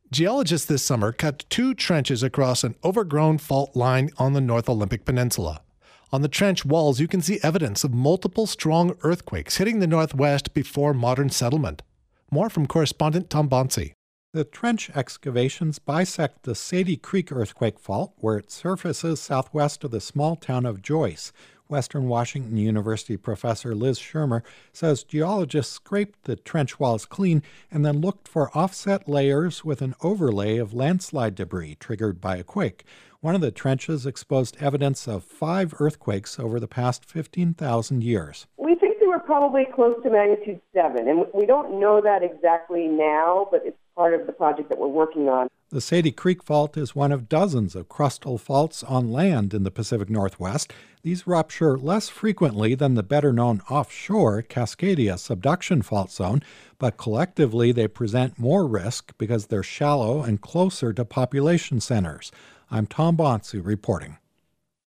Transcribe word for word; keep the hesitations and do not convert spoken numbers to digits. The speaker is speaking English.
Geologists this summer cut two trenches across an overgrown fault line on the North Olympic Peninsula. On the trench walls, you can see evidence of multiple strong earthquakes hitting the Northwest before modern settlement. More from correspondent Tom Bonsi. The trench excavations bisect the Sadie Creek earthquake fault, where it surfaces southwest of the small town of Joyce. Western Washington University professor Liz Shermer says geologists scraped the trench walls clean and then looked for offset layers with an overlay of landslide debris triggered by a quake. One of the trenches exposed evidence of five earthquakes over the past fifteen thousand years. We think they were probably close to magnitude seven, and we don't know that exactly now, but it's part of the project that we're working on. The Sadie Creek Fault is one of dozens of crustal faults on land in the Pacific Northwest. These rupture less frequently than the better-known offshore Cascadia subduction fault zone, but collectively they present more risk because they're shallow and closer to population centers. I'm Tom Bonsu reporting.